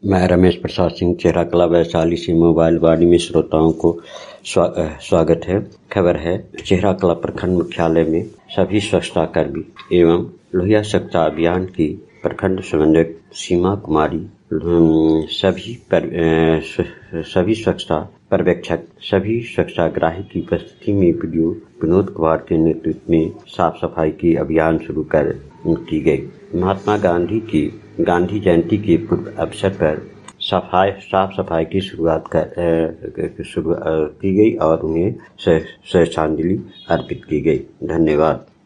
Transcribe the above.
मैं रमेश प्रसाद सिंह चेहरा कला वैशाली से मोबाइल वाणी में श्रोताओं को स्वागत है। खबर है, चेहरा कला प्रखंड मुख्यालय में सभी स्वच्छता कर्मी एवं लोहिया स्वच्छता अभियान की प्रखंड समन्वयक सीमा कुमारी, सभी स्वच्छता पर्यवेक्षक, सभी स्वच्छताग्राही की उपस्थिति में वीडियो विनोद कुमार के नेतृत्व में साफ सफाई की अभियान शुरू की गई। महात्मा गांधी की गांधी जयंती के पूर्व अवसर पर साफ सफाई की शुरुआत की गई और उन्हें श्रद्धांजलि अर्पित की गई। धन्यवाद।